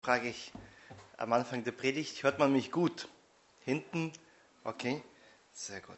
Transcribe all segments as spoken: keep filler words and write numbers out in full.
Frage ich am Anfang der Predigt, hört man mich gut? Hinten? Okay, sehr gut.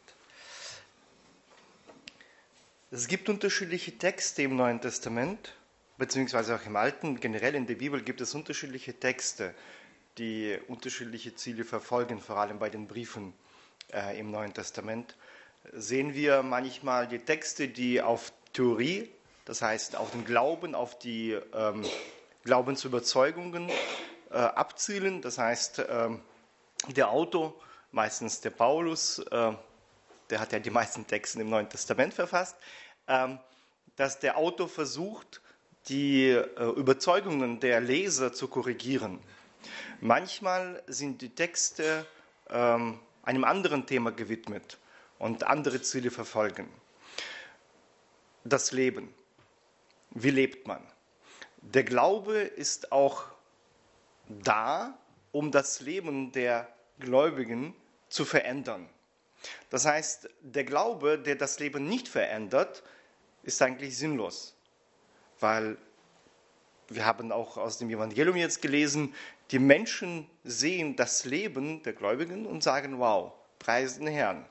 Es gibt unterschiedliche Texte im Neuen Testament, beziehungsweise auch im Alten. Generell in der Bibel gibt es unterschiedliche Texte, die unterschiedliche Ziele verfolgen, vor allem bei den Briefen äh, im Neuen Testament. Sehen wir manchmal die Texte, die auf Theorie, das heißt auf den Glauben, auf die ähm, Glaubensüberzeugungen äh, abzielen. Das heißt, äh, der Autor, meistens der Paulus, äh, der hat ja die meisten Texte im Neuen Testament verfasst, äh, dass der Autor versucht, die äh, Überzeugungen der Leser zu korrigieren. Manchmal sind die Texte äh, einem anderen Thema gewidmet und andere Ziele verfolgen. Das Leben. Wie lebt man? Der Glaube ist auch da, um das Leben der Gläubigen zu verändern. Das heißt, der Glaube, der das Leben nicht verändert, ist eigentlich sinnlos. Weil wir haben auch aus dem Evangelium jetzt gelesen, die Menschen sehen das Leben der Gläubigen und sagen, wow, preisen den Herrn.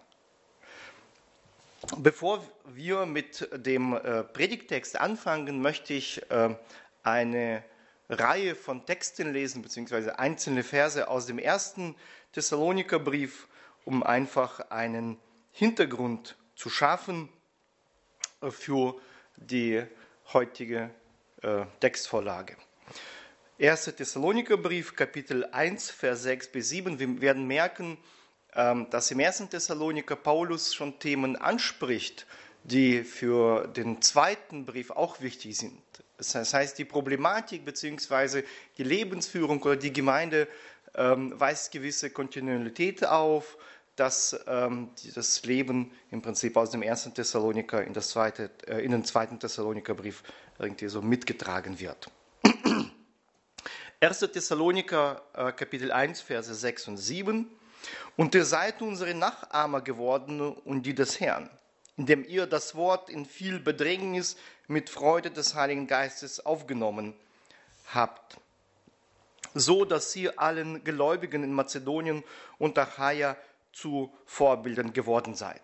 Bevor wir mit dem Predigttext anfangen, möchte ich eine Reihe von Texten lesen, beziehungsweise einzelne Verse aus dem ersten Thessalonikerbrief, um einfach einen Hintergrund zu schaffen für die heutige Textvorlage. erster Thessalonikerbrief, Kapitel eins, Vers sechs bis sieben. Wir werden merken, dass im ersten Thessaloniker Paulus schon Themen anspricht, die für den zweiten Brief auch wichtig sind. Das heißt, die Problematik bzw. die Lebensführung oder die Gemeinde ähm, weist gewisse Kontinuität auf, dass ähm, das Leben im Prinzip aus dem ersten Thessaloniker in, das zweite, äh, in den zweiten Thessalonikerbrief irgendwie so mitgetragen wird. erster Thessaloniker äh, Kapitel eins, Verse sechs und sieben. Und ihr seid unsere Nachahmer geworden und die des Herrn, indem ihr das Wort in viel Bedrängnis mit Freude des Heiligen Geistes aufgenommen habt, so dass ihr allen Gläubigen in Mazedonien und Achaia zu Vorbildern geworden seid.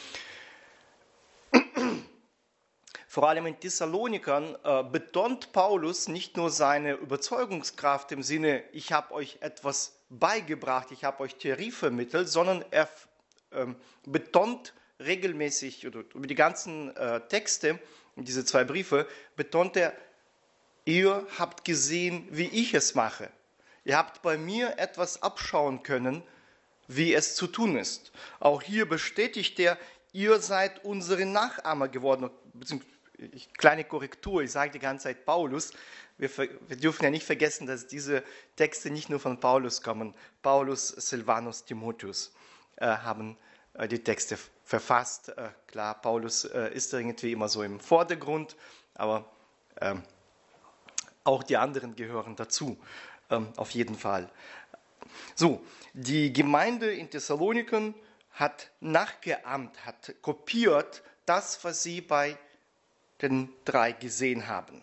Vor allem in Thessalonikern äh, betont Paulus nicht nur seine Überzeugungskraft im Sinne, ich habe euch etwas beigebracht, ich habe euch Theorie vermittelt, sondern er äh, betont regelmäßig, oder über die ganzen äh, Texte, diese zwei Briefe, betont er, ihr habt gesehen, wie ich es mache. Ihr habt bei mir etwas abschauen können, wie es zu tun ist. Auch hier bestätigt er, ihr seid unsere Nachahmer geworden. Beziehungsweise, kleine Korrektur, ich sage die ganze Zeit Paulus. Wir, wir dürfen ja nicht vergessen, dass diese Texte nicht nur von Paulus kommen. Paulus, Silvanus, Timotheus äh, haben äh, die Texte verfasst. Äh, klar, Paulus äh, ist irgendwie immer so im Vordergrund, aber äh, auch die anderen gehören dazu, äh, auf jeden Fall. So, die Gemeinde in Thessaloniken hat nachgeahmt, hat kopiert das, was sie bei den drei gesehen haben.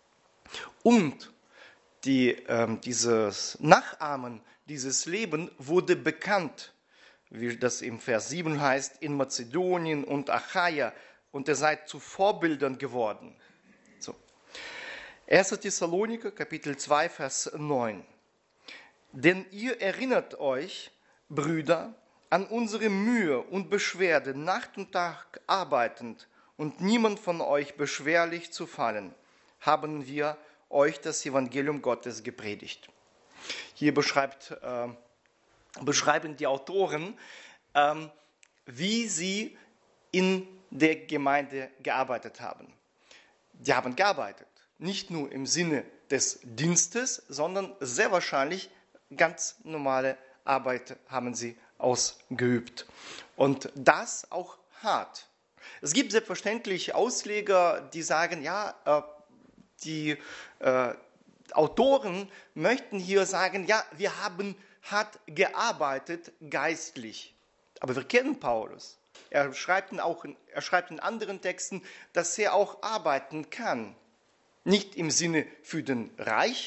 Und die, äh, dieses Nachahmen, dieses Leben wurde bekannt, wie das im Vers sieben heißt, in Mazedonien und Achaia, und ihr seid zu Vorbildern geworden. So. erster Thessaloniker, Kapitel zwei, Vers neun. Denn ihr erinnert euch, Brüder, an unsere Mühe und Beschwerde, Nacht und Tag arbeitend, und niemand von euch beschwerlich zu fallen, haben wir euch das Evangelium Gottes gepredigt. Hier beschreibt, äh, beschreiben die Autoren, äh, wie sie in der Gemeinde gearbeitet haben. Die haben gearbeitet, nicht nur im Sinne des Dienstes, sondern sehr wahrscheinlich ganz normale Arbeit haben sie ausgeübt. Und das auch hart. Es gibt selbstverständlich Ausleger, die sagen, ja, äh, die äh, Autoren möchten hier sagen, ja, wir haben hart gearbeitet geistlich. Aber wir kennen Paulus. Er schreibt, auch, er schreibt in anderen Texten, dass er auch arbeiten kann. Nicht im Sinne für den Reich,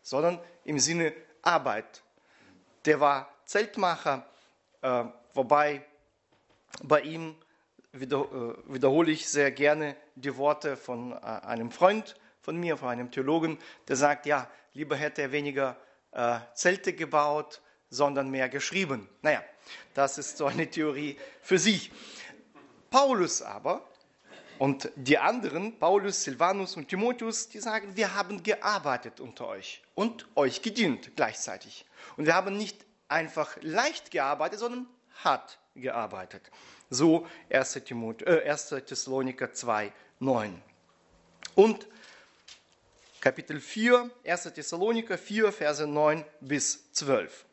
sondern im Sinne Arbeit. Der war Zeltmacher, äh, wobei bei ihm wieder, äh, wiederhole ich sehr gerne die Worte von äh, einem Freund von mir, von einem Theologen, der sagt, ja, lieber hätte er weniger äh, Zelte gebaut, sondern mehr geschrieben. Naja, das ist so eine Theorie für sich. Paulus aber und die anderen, Paulus, Silvanus und Timotheus, die sagen, wir haben gearbeitet unter euch und euch gedient gleichzeitig. Und wir haben nicht einfach leicht gearbeitet, sondern hart gearbeitet. So erster Thessaloniker zwei, neun. Und Kapitel vier, erster Thessaloniker vier, Verse neun bis zwölf.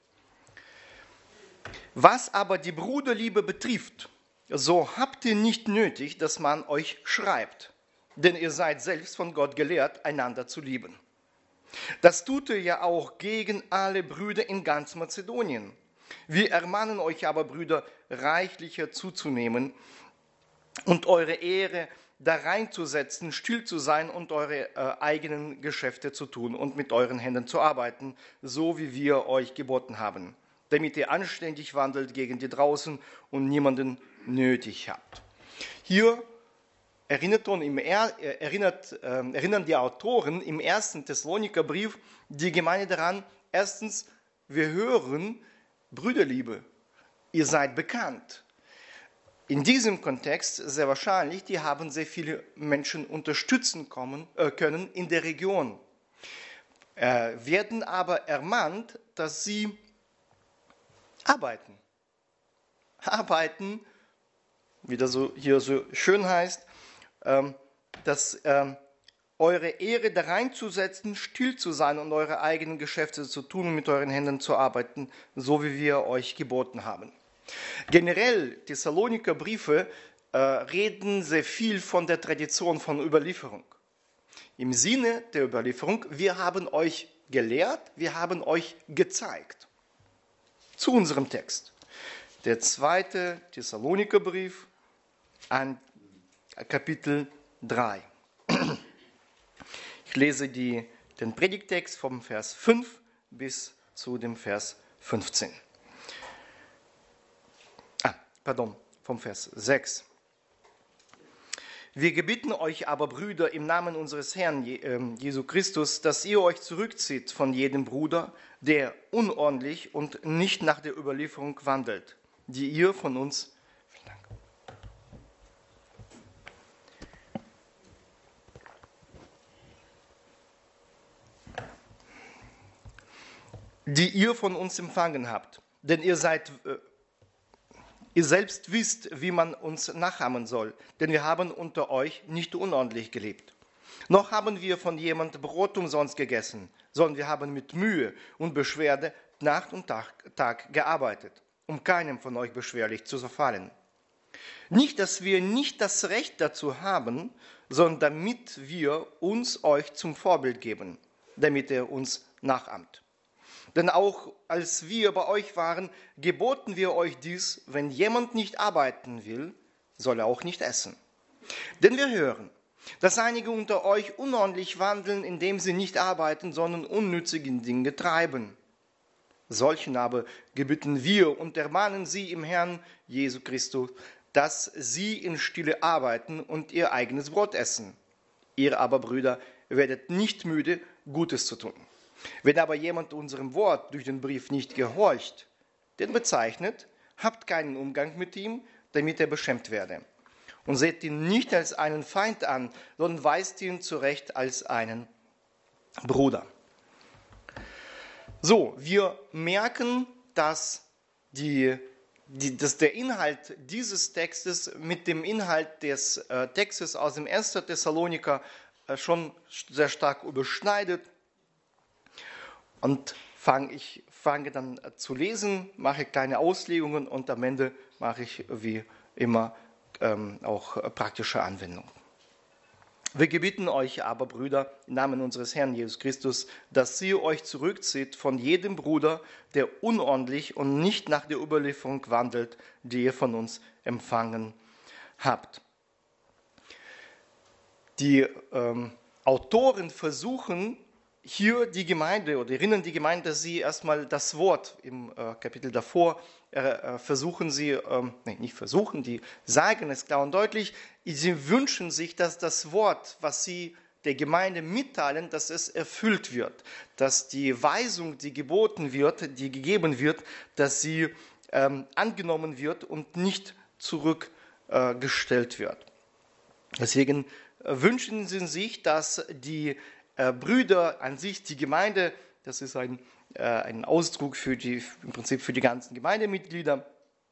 Was aber die Bruderliebe betrifft, so habt ihr nicht nötig, dass man euch schreibt, denn ihr seid selbst von Gott gelehrt, einander zu lieben. Das tut ihr ja auch gegen alle Brüder in ganz Mazedonien. Wir ermahnen euch aber, Brüder, reichlicher zuzunehmen und eure Ehre da reinzusetzen, still zu sein und eure äh, eigenen Geschäfte zu tun und mit euren Händen zu arbeiten, so wie wir euch geboten haben, damit ihr anständig wandelt gegen die draußen und niemanden nötig habt. Hier erinnert, im er, erinnert, äh, erinnern die Autoren im ersten Thessalonikerbrief die Gemeinde daran, erstens, wir hören Brüderliebe, ihr seid bekannt. In diesem Kontext sehr wahrscheinlich, die haben sehr viele Menschen unterstützen kommen, äh, können in der Region, äh, werden aber ermahnt, dass sie arbeiten. Arbeiten, wie das so hier so schön heißt, ähm, dass ähm, eure Ehre da reinzusetzen, still zu sein und eure eigenen Geschäfte zu tun und mit euren Händen zu arbeiten, so wie wir euch geboten haben. Generell, Thessaloniker Briefe äh, reden sehr viel von der Tradition von Überlieferung. Im Sinne der Überlieferung, wir haben euch gelehrt, wir haben euch gezeigt. Zu unserem Text. Der zweite Thessalonikerbrief, an Kapitel drei. Ich lese die, den Predigtext vom Vers fünf bis zu dem Vers fünfzehn. Ah, pardon, vom Vers sechs. Wir gebeten euch aber, Brüder, im Namen unseres Herrn Jesu Christus, dass ihr euch zurückzieht von jedem Bruder, der unordentlich und nicht nach der Überlieferung wandelt, die ihr von uns die ihr von uns empfangen habt. Denn ihr seid, äh, ihr selbst wisst, wie man uns nachahmen soll. Denn wir haben unter euch nicht unordentlich gelebt. Noch haben wir von jemand Brot umsonst gegessen, sondern wir haben mit Mühe und Beschwerde Nacht und Tag, Tag gearbeitet, um keinem von euch beschwerlich zu verfallen. Nicht, dass wir nicht das Recht dazu haben, sondern damit wir uns euch zum Vorbild geben, damit ihr uns nachahmt. Denn auch als wir bei euch waren, geboten wir euch dies, wenn jemand nicht arbeiten will, soll er auch nicht essen. Denn wir hören, dass einige unter euch unordentlich wandeln, indem sie nicht arbeiten, sondern unnützige Dinge treiben. Solchen aber gebeten wir und ermahnen sie im Herrn Jesu Christus, dass sie in Stille arbeiten und ihr eigenes Brot essen. Ihr aber, Brüder, werdet nicht müde, Gutes zu tun. Wenn aber jemand unserem Wort durch den Brief nicht gehorcht, den bezeichnet, habt keinen Umgang mit ihm, damit er beschämt werde. Und seht ihn nicht als einen Feind an, sondern weist ihn zurecht als einen Bruder. So, wir merken, dass, die, die, dass der Inhalt dieses Textes mit dem Inhalt des äh, Textes aus dem ersten Thessaloniker äh, schon sehr stark überschneidet. Und fang, ich fange dann zu lesen, mache kleine Auslegungen und am Ende mache ich wie immer ähm, auch praktische Anwendungen. Wir gebeten euch aber, Brüder, im Namen unseres Herrn Jesus Christus, dass ihr euch zurückzieht von jedem Bruder, der unordentlich und nicht nach der Überlieferung wandelt, die ihr von uns empfangen habt. Die ähm, Autoren versuchen, hier die Gemeinde oder erinnern die Gemeinde, dass sie erstmal das Wort im äh, Kapitel davor äh, versuchen sie, ähm, nee, nicht versuchen, die sagen es klar und deutlich, sie wünschen sich, dass das Wort, was sie der Gemeinde mitteilen, dass es erfüllt wird, dass die Weisung, die geboten wird, die gegeben wird, dass sie ähm, angenommen wird und nicht zurückgestellt äh, wird. Deswegen äh, wünschen sie sich, dass die äh, Brüder an sich, die Gemeinde, das ist ein, äh, ein Ausdruck für die, im Prinzip für die ganzen Gemeindemitglieder,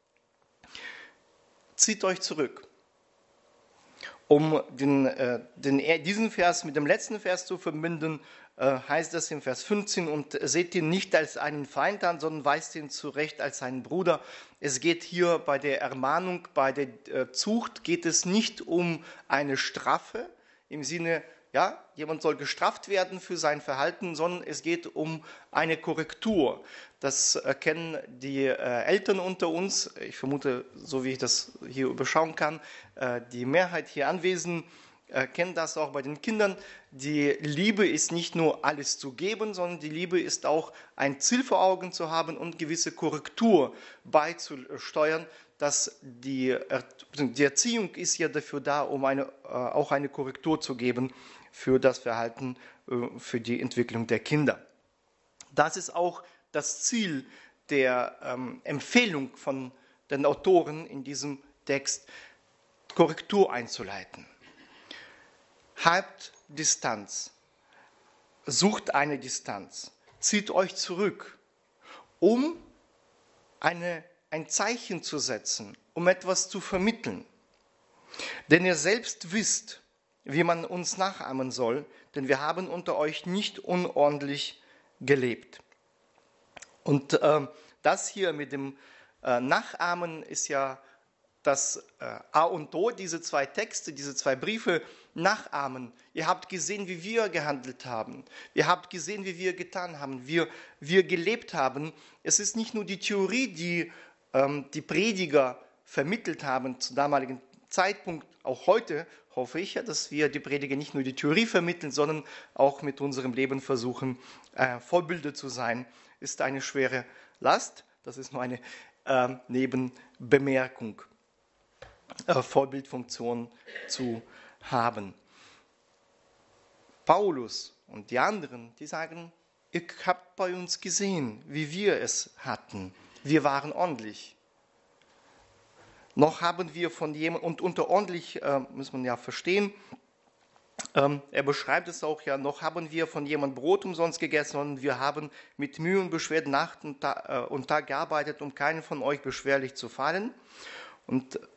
zieht euch zurück. Um den, äh, den, diesen Vers mit dem letzten Vers zu verbinden, äh, heißt es im Vers fünfzehn, und seht ihn nicht als einen Feind an, sondern weist ihn zurecht als einen Bruder. Es geht hier bei der Ermahnung, bei der äh, Zucht, geht es nicht um eine Strafe im Sinne, ja, jemand soll gestraft werden für sein Verhalten, sondern es geht um eine Korrektur. Das erkennen die äh, Eltern unter uns, ich vermute, so wie ich das hier überschauen kann, äh, die Mehrheit hier anwesend äh, kennt das auch bei den Kindern. Die Liebe ist nicht nur alles zu geben, sondern die Liebe ist auch ein Ziel vor Augen zu haben und gewisse Korrektur beizusteuern. Dass die, die Erziehung ist ja dafür da, um eine, äh, auch eine Korrektur zu geben für das Verhalten, äh, für die Entwicklung der Kinder. Das ist auch das Ziel der ähm, Empfehlung von den Autoren in diesem Text, Korrektur einzuleiten. Habt Distanz, sucht eine Distanz, zieht euch zurück, um eine, ein Zeichen zu setzen, um etwas zu vermitteln. Denn ihr selbst wisst, wie man uns nachahmen soll, denn wir haben unter euch nicht unordentlich gelebt. Und äh, das hier mit dem äh, Nachahmen ist ja das äh, A und O, diese zwei Texte, diese zwei Briefe, nachahmen. Ihr habt gesehen, wie wir gehandelt haben. Ihr habt gesehen, wie wir getan haben, wie wir, wir gelebt haben. Es ist nicht nur die Theorie, die ähm, die Prediger vermittelt haben zum damaligen Zeitpunkt, auch heute hoffe ich ja, dass wir die Prediger nicht nur die Theorie vermitteln, sondern auch mit unserem Leben versuchen, äh, Vorbilder zu sein. Ist eine schwere Last, das ist nur eine äh, Nebenbemerkung, äh, Vorbildfunktion zu haben. Paulus und die anderen, die sagen, ihr habt bei uns gesehen, wie wir es hatten. Wir waren ordentlich. Noch haben wir von jemandem, und unter ordentlich äh, muss man ja verstehen, ähm, er beschreibt es auch ja, noch haben wir von jemandem Brot umsonst gegessen und wir haben mit Mühe und Beschwerden Nacht und, Ta- äh, und Tag gearbeitet, um keinen von euch beschwerlich zu fallen. Und äh,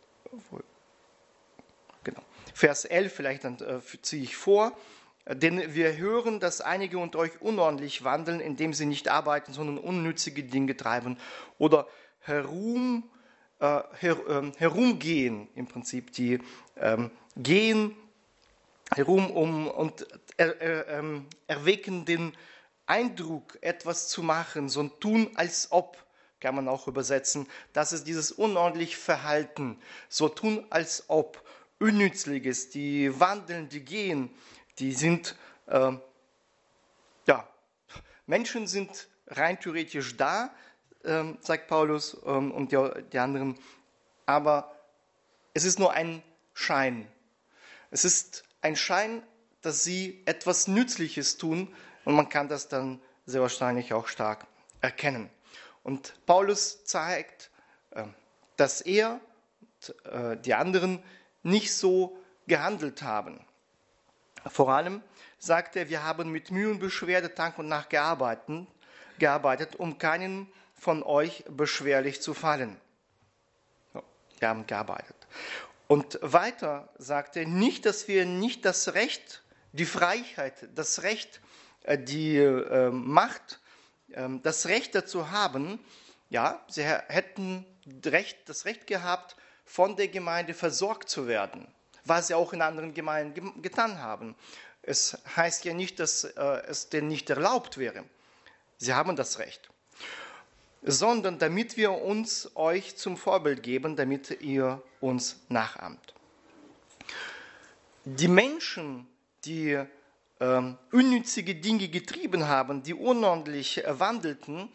genau, Vers elf, vielleicht dann, äh, ziehe ich vor, denn wir hören, dass einige unter euch unordentlich wandeln, indem sie nicht arbeiten, sondern unnützige Dinge treiben oder herum Her, äh, herumgehen, im Prinzip, die ähm, gehen herum um und er, er, ähm, erwecken den Eindruck, etwas zu machen, so ein Tun als ob, kann man auch übersetzen, das ist dieses unordentliche Verhalten, so tun als ob, unnützliches, die wandeln, die gehen, die sind, äh, ja, Menschen sind rein theoretisch da, Ähm, sagt Paulus ähm, und die, die anderen, aber es ist nur ein Schein. Es ist ein Schein, dass sie etwas Nützliches tun und man kann das dann sehr wahrscheinlich auch stark erkennen. Und Paulus zeigt, äh, dass er und äh, die anderen nicht so gehandelt haben. Vor allem sagt er, wir haben mit Mühe und Beschwerde Tag und Nacht gearbeitet, gearbeitet um keinen von euch beschwerlich zu fallen. So, wir haben gearbeitet. Und weiter sagt er, nicht, dass wir nicht das Recht, die Freiheit, das Recht, die äh, Macht, äh, das Recht dazu haben, ja, sie hätten Recht, das Recht gehabt, von der Gemeinde versorgt zu werden, was sie auch in anderen Gemeinden ge- getan haben. Es heißt ja nicht, dass äh, es denen nicht erlaubt wäre. Sie haben das Recht. Sondern damit wir uns euch zum Vorbild geben, damit ihr uns nachahmt. Die Menschen, die ähm, unnützige Dinge getrieben haben, die unordentlich äh, wandelten,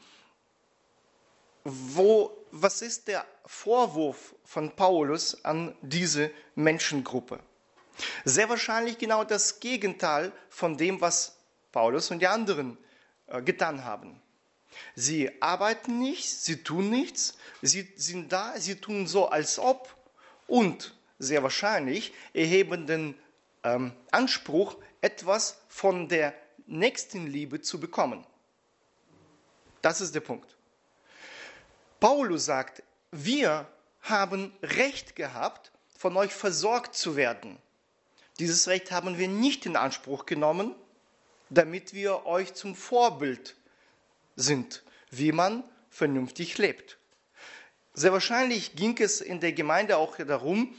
wo, was ist der Vorwurf von Paulus an diese Menschengruppe? Sehr wahrscheinlich genau das Gegenteil von dem, was Paulus und die anderen äh, getan haben. Sie arbeiten nicht, sie tun nichts, sie sind da, sie tun so, als ob, und sehr wahrscheinlich erheben den ähm, Anspruch, etwas von der Nächstenliebe zu bekommen. Das ist der Punkt. Paulus sagt, wir haben Recht gehabt, von euch versorgt zu werden. Dieses Recht haben wir nicht in Anspruch genommen, damit wir euch zum Vorbild sind, wie man vernünftig lebt. Sehr wahrscheinlich ging es in der Gemeinde auch darum,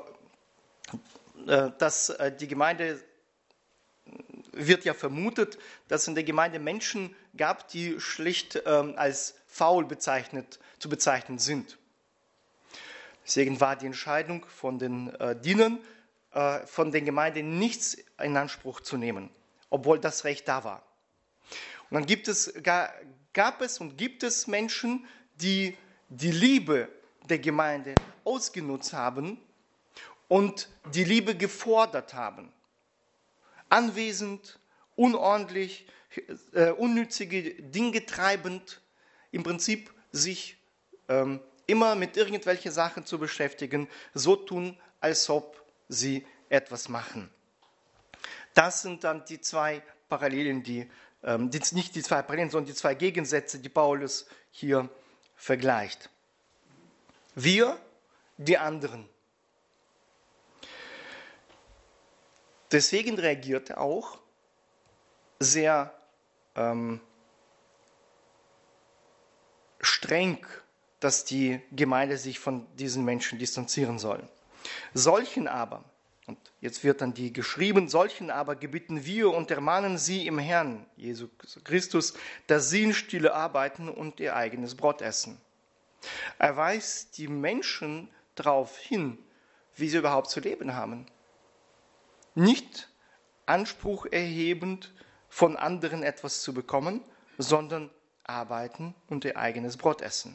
dass die Gemeinde, wird ja vermutet, dass in der Gemeinde Menschen gab, die schlicht als faul bezeichnet, zu bezeichnen sind. Deswegen war die Entscheidung von den Dienern, von der Gemeinde nichts in Anspruch zu nehmen, obwohl das Recht da war. Und dann gibt es, gab es und gibt es Menschen, die die Liebe der Gemeinde ausgenutzt haben und die Liebe gefordert haben. Anwesend, unordentlich, äh, unnützige Dinge treibend, im Prinzip sich ähm, immer mit irgendwelchen Sachen zu beschäftigen, so tun, als ob sie etwas machen. Das sind dann die zwei Parallelen, die, ähm, die nicht die zwei Parallelen, sondern die zwei Gegensätze, die Paulus hier vergleicht. Wir, die anderen. Deswegen reagiert er auch sehr ähm, streng, dass die Gemeinde sich von diesen Menschen distanzieren soll. Solchen aber, und jetzt wird dann die geschrieben, solchen aber gebitten wir und ermahnen sie im Herrn, Jesus Christus, dass sie in Stille arbeiten und ihr eigenes Brot essen. Er weist die Menschen darauf hin, wie sie überhaupt zu leben haben. Nicht Anspruch erhebend, von anderen etwas zu bekommen, sondern arbeiten und ihr eigenes Brot essen.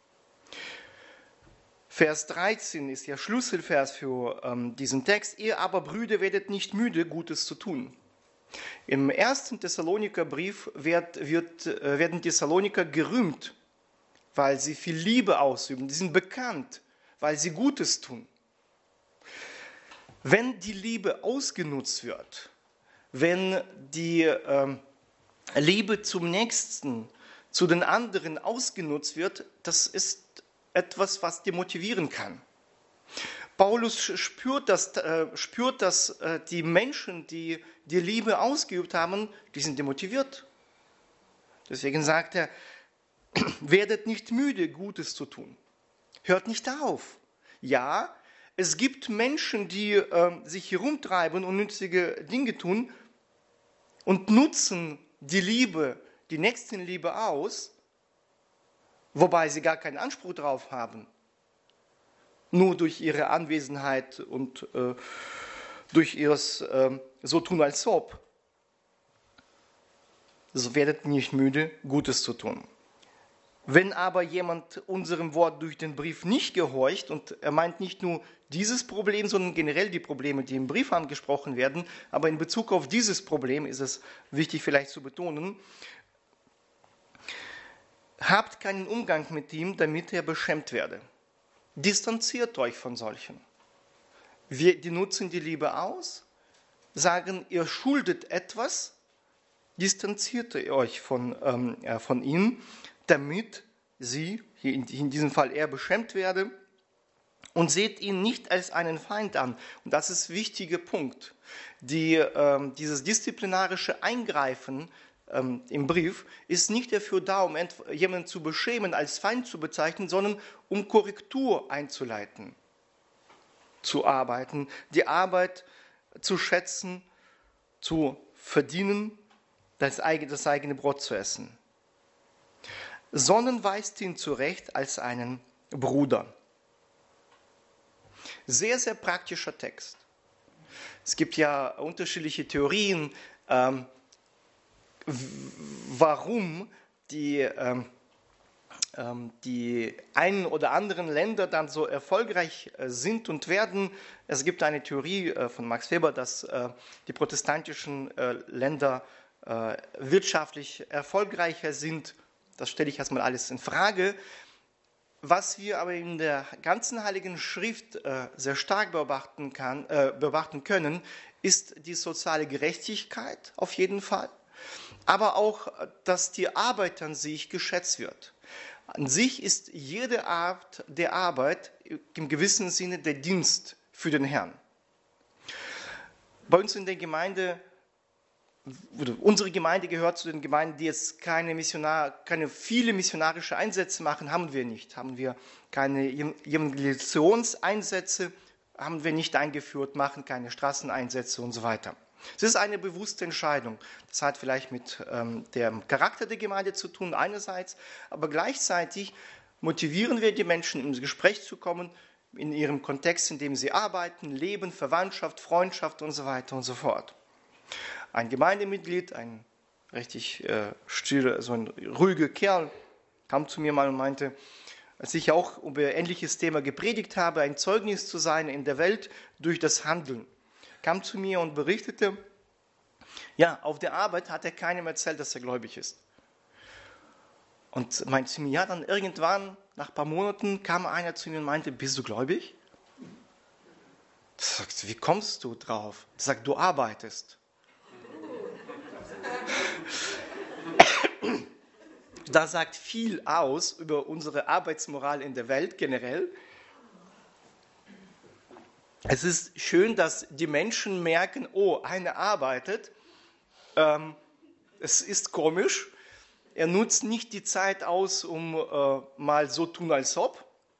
Vers dreizehn ist ja Schlüsselvers für ähm, diesen Text. Ihr aber, Brüder, werdet nicht müde, Gutes zu tun. Im ersten Thessalonikerbrief wird, wird, äh, werden Thessaloniker gerühmt, weil sie viel Liebe ausüben. Die sind bekannt, weil sie Gutes tun. Wenn die Liebe ausgenutzt wird, wenn die ähm, Liebe zum Nächsten, zu den anderen ausgenutzt wird, das ist etwas, was demotivieren kann. Paulus spürt, dass, äh, spürt, dass äh, die Menschen, die die Liebe ausgeübt haben, die sind demotiviert. Deswegen sagt er, werdet nicht müde, Gutes zu tun. Hört nicht auf. Ja, es gibt Menschen, die äh, sich herumtreiben und nützliche Dinge tun und nutzen die Liebe, die Nächstenliebe aus, wobei sie gar keinen Anspruch darauf haben. Nur durch ihre Anwesenheit und äh, durch ihres äh, so tun als ob. So werdet nicht müde, Gutes zu tun. Wenn aber jemand unserem Wort durch den Brief nicht gehorcht, und er meint nicht nur dieses Problem, sondern generell die Probleme, die im Brief angesprochen werden, aber in Bezug auf dieses Problem ist es wichtig vielleicht zu betonen, habt keinen Umgang mit ihm, damit er beschämt werde. Distanziert euch von solchen. Wir, die nutzen die Liebe aus, sagen, ihr schuldet etwas, distanziert euch von, ähm, äh, von ihnen, damit sie, hier in, in diesem Fall er, beschämt werde, und seht ihn nicht als einen Feind an. Und das ist ein wichtiger Punkt. Die, ähm, dieses disziplinarische Eingreifen ähm, im Brief ist nicht dafür da, um jemanden zu beschämen, als Feind zu bezeichnen, sondern um Korrektur einzuleiten, zu arbeiten, die Arbeit zu schätzen, zu verdienen, das eigene, das eigene Brot zu essen. Sondern weist ihn zurecht als einen Bruder. Sehr, sehr praktischer Text. Es gibt ja unterschiedliche Theorien, ähm, warum die, ähm, ähm, die einen oder anderen Länder dann so erfolgreich äh, sind und werden. Es gibt eine Theorie äh, von Max Weber, dass äh, die protestantischen äh, Länder äh, wirtschaftlich erfolgreicher sind. Das stelle ich erstmal alles in Frage. Was wir aber in der ganzen Heiligen Schrift äh, sehr stark beobachten, kann, äh, beobachten können, ist die soziale Gerechtigkeit auf jeden Fall, aber auch, dass die Arbeit an sich geschätzt wird. An sich ist jede Art der Arbeit im gewissen Sinne der Dienst für den Herrn. Bei uns in der Gemeinde, unsere Gemeinde gehört zu den Gemeinden, die jetzt keine, Missionar, keine viele missionarische Einsätze machen, haben wir nicht. Haben wir keine Evangelisationseinsätze, haben wir nicht eingeführt, machen keine Straßeneinsätze und so weiter. Es ist eine bewusste Entscheidung. Das hat vielleicht mit ähm, dem Charakter der Gemeinde zu tun, einerseits, aber gleichzeitig motivieren wir die Menschen, ins Gespräch zu kommen, in ihrem Kontext, in dem sie arbeiten, leben, Verwandtschaft, Freundschaft und so weiter und so fort. Ein Gemeindemitglied, ein richtig äh, stiller, so ein ruhiger Kerl, kam zu mir mal und meinte, als ich auch über ein ähnliches Thema gepredigt habe, ein Zeugnis zu sein in der Welt durch das Handeln, kam zu mir und berichtete, ja, auf der Arbeit hat er keinem erzählt, dass er gläubig ist. Und meinte zu mir, ja, dann irgendwann, nach ein paar Monaten, kam einer zu mir und meinte, bist du gläubig? Ich sagte, wie kommst du drauf? Er sagt, du arbeitest. Das sagt viel aus über unsere Arbeitsmoral in der Welt generell. Es ist schön, dass die Menschen merken, oh, einer arbeitet. Ähm, es ist komisch. Er nutzt nicht die Zeit aus, um äh, mal so tun, als ob.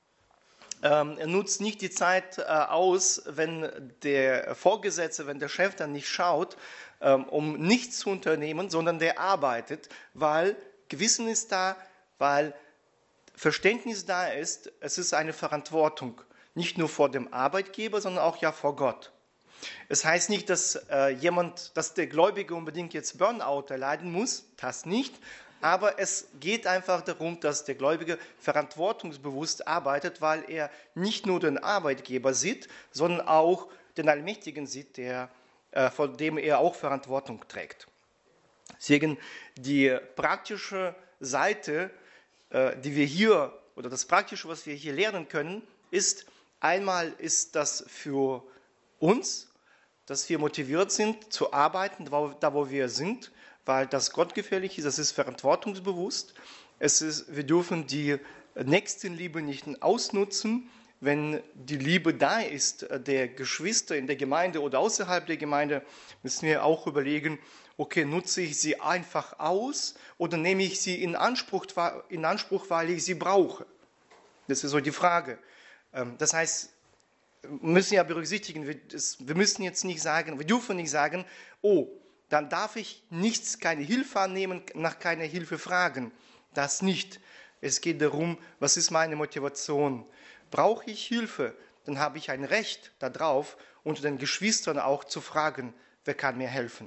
Ähm, er nutzt nicht die Zeit äh, aus, wenn der Vorgesetzte, wenn der Chef dann nicht schaut, ähm, um nichts zu unternehmen, sondern der arbeitet, weil Gewissen ist da, weil Verständnis da ist. Es ist eine Verantwortung. Nicht nur vor dem Arbeitgeber, sondern auch ja vor Gott. Es heißt nicht, dass äh, jemand, dass der Gläubige unbedingt jetzt Burnout erleiden muss, das nicht, aber es geht einfach darum, dass der Gläubige verantwortungsbewusst arbeitet, weil er nicht nur den Arbeitgeber sieht, sondern auch den Allmächtigen sieht, der, äh, von dem er auch Verantwortung trägt. Deswegen die praktische Seite, äh, die wir hier, oder das Praktische, was wir hier lernen können, ist, einmal ist das für uns, dass wir motiviert sind zu arbeiten, da wo wir sind, weil das gottgefällig ist, das ist verantwortungsbewusst. Es ist, wir dürfen die Nächstenliebe nicht ausnutzen, wenn die Liebe da ist, der Geschwister in der Gemeinde oder außerhalb der Gemeinde, müssen wir auch überlegen, okay, nutze ich sie einfach aus oder nehme ich sie in Anspruch, in Anspruch, weil ich sie brauche? Das ist so die Frage. Das heißt, wir müssen ja berücksichtigen, wir müssen jetzt nicht sagen, wir dürfen nicht sagen, oh, dann darf ich nichts, keine Hilfe annehmen, nach keiner Hilfe fragen. Das nicht. Es geht darum, was ist meine Motivation? Brauche ich Hilfe? Dann habe ich ein Recht darauf, unter den Geschwistern auch zu fragen, wer kann mir helfen?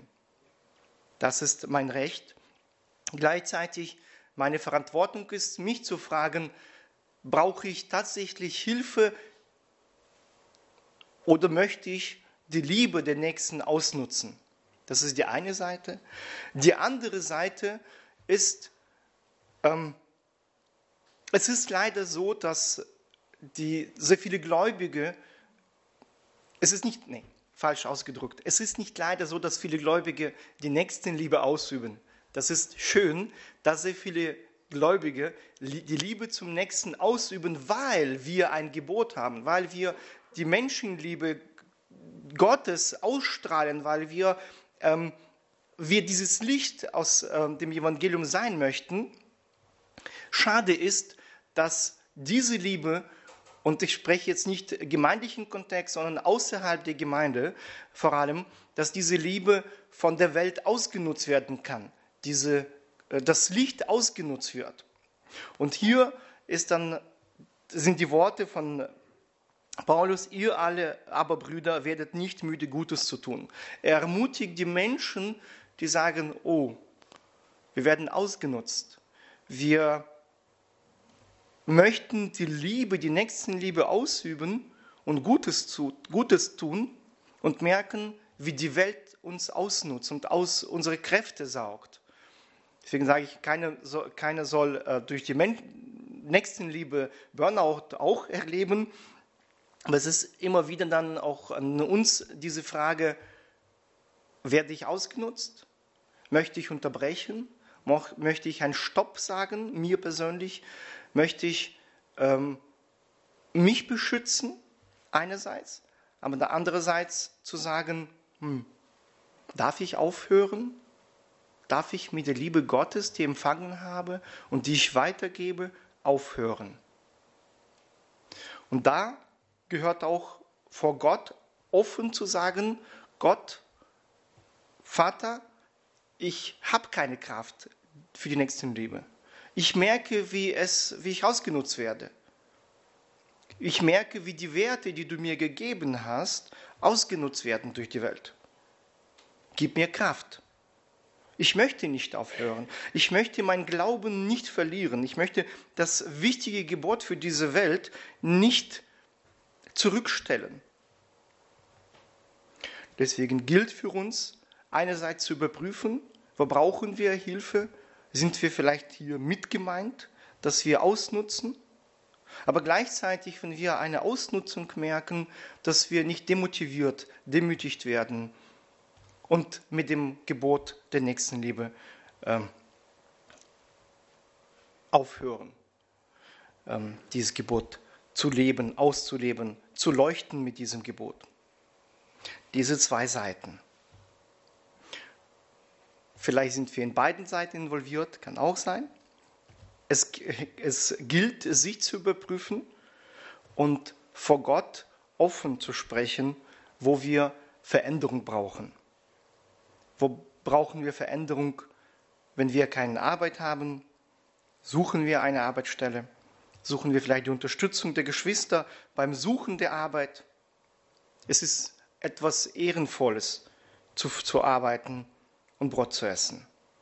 Das ist mein Recht. Gleichzeitig meine Verantwortung ist, mich zu fragen, brauche ich tatsächlich Hilfe oder möchte ich die Liebe der Nächsten ausnutzen? Das ist die eine Seite. Die andere Seite ist, ähm, es ist leider so, dass die, sehr viele Gläubige, es ist nicht, nee, falsch ausgedrückt, es ist nicht leider so, dass viele Gläubige die Nächstenliebe ausüben. Das ist schön, dass sehr viele Gläubige die Liebe zum Nächsten ausüben, weil wir ein Gebot haben, weil wir die Menschenliebe Gottes ausstrahlen, weil wir, ähm, wir dieses Licht aus ähm, dem Evangelium sein möchten. Schade ist, dass diese Liebe, und ich spreche jetzt nicht im gemeindlichen Kontext, sondern außerhalb der Gemeinde vor allem, dass diese Liebe von der Welt ausgenutzt werden kann, diese, äh, das Licht ausgenutzt wird. Und hier ist dann, sind die Worte von Paulus, ihr alle aber Brüder werdet nicht müde, Gutes zu tun. Er ermutigt die Menschen, die sagen, oh, wir werden ausgenutzt. Wir möchten die Liebe, die Nächstenliebe ausüben und Gutes, zu, Gutes tun und merken, wie die Welt uns ausnutzt und aus unsere Kräfte saugt. Deswegen sage ich, keiner soll, keine soll äh, durch die Men- Nächstenliebe Burnout auch erleben. Aber es ist immer wieder dann auch an uns diese Frage, werde ich ausgenutzt? Möchte ich unterbrechen? Möchte ich einen Stopp sagen, mir persönlich? Möchte ich ähm, mich beschützen, einerseits, aber andererseits zu sagen, hm, darf ich aufhören? Darf ich mit der Liebe Gottes, die ich empfangen habe und die ich weitergebe, aufhören? Und da gehört auch vor Gott offen zu sagen, Gott, Vater, ich habe keine Kraft für die Nächstenliebe. Ich merke, wie, es, wie ich ausgenutzt werde. Ich merke, wie die Werte, die du mir gegeben hast, ausgenutzt werden durch die Welt. Gib mir Kraft. Ich möchte nicht aufhören. Ich möchte meinen Glauben nicht verlieren. Ich möchte das wichtige Gebot für diese Welt nicht zurückstellen. Deswegen gilt für uns, einerseits zu überprüfen, wo brauchen wir Hilfe? Sind wir vielleicht hier mitgemeint, dass wir ausnutzen? Aber gleichzeitig, wenn wir eine Ausnutzung merken, dass wir nicht demotiviert, demütigt werden und mit dem Gebot der Nächstenliebe ähm, aufhören, ähm, dieses Gebot zu leben, auszuleben, zu leuchten mit diesem Gebot. Diese zwei Seiten. Vielleicht sind wir in beiden Seiten involviert, kann auch sein. Es, es gilt, sich zu überprüfen und vor Gott offen zu sprechen, wo wir Veränderung brauchen. Wo brauchen wir Veränderung, wenn wir keine Arbeit haben? Suchen wir eine Arbeitsstelle? Suchen wir vielleicht die Unterstützung der Geschwister beim Suchen der Arbeit? Es ist etwas Ehrenvolles, zu, zu arbeiten und Brot zu essen.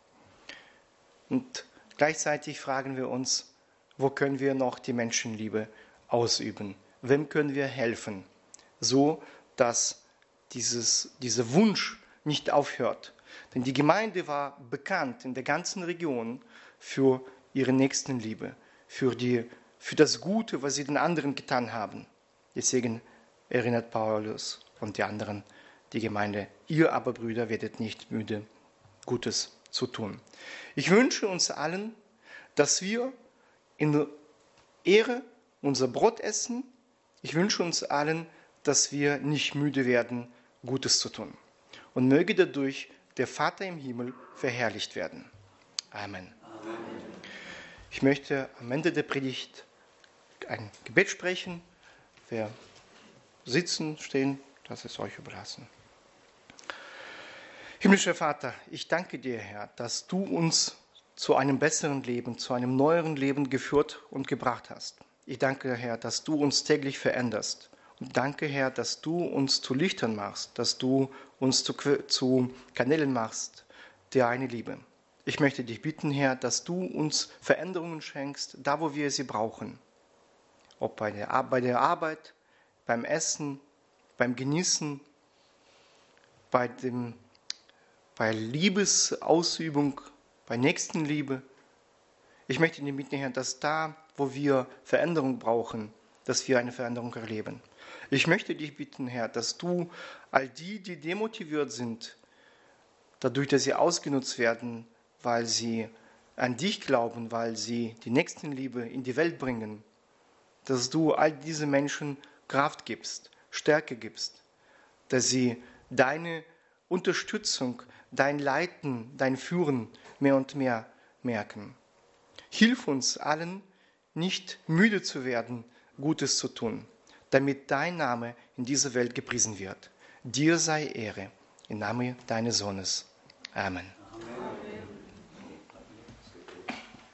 Und gleichzeitig fragen wir uns, wo können wir noch die Menschenliebe ausüben? Wem können wir helfen? So, dass dieses, dieser Wunsch nicht aufhört. Denn die Gemeinde war bekannt in der ganzen Region für ihre Nächstenliebe, für, die, für das Gute, was sie den anderen getan haben. Deswegen erinnert Paulus und die anderen die Gemeinde, ihr aber Brüder werdet nicht müde, Gutes zu tun. Ich wünsche uns allen, dass wir in Ehre unser Brot essen. Ich wünsche uns allen, dass wir nicht müde werden, Gutes zu tun. Und möge dadurch der Vater im Himmel verherrlicht werden. Amen. Amen. Ich möchte am Ende der Predigt ein Gebet sprechen. Wer sitzen, stehen, das ist euch überlassen. Himmlischer Vater, ich danke dir, Herr, dass du uns zu einem besseren Leben, zu einem neueren Leben geführt und gebracht hast. Ich danke, Herr, dass du uns täglich veränderst. Und danke, Herr, dass du uns zu Lichtern machst, dass du uns zu, zu Kanälen machst, der eine Liebe. Ich möchte dich bitten, Herr, dass du uns Veränderungen schenkst, da wo wir sie brauchen. Ob bei der, bei der Arbeit, beim Essen, beim Genießen, bei, dem, bei Liebesausübung, bei Nächstenliebe. Ich möchte dir bitten, Herr, dass da, wo wir Veränderung brauchen, dass wir eine Veränderung erleben. Ich möchte dich bitten, Herr, dass du all die, die demotiviert sind, dadurch, dass sie ausgenutzt werden, weil sie an dich glauben, weil sie die Nächstenliebe in die Welt bringen, dass du all diese Menschen Kraft gibst, Stärke gibst, dass sie deine Unterstützung, dein Leiten, dein Führen mehr und mehr merken. Hilf uns allen, nicht müde zu werden, Gutes zu tun, damit dein Name in dieser Welt gepriesen wird. Dir sei Ehre, im Namen deines Sohnes. Amen.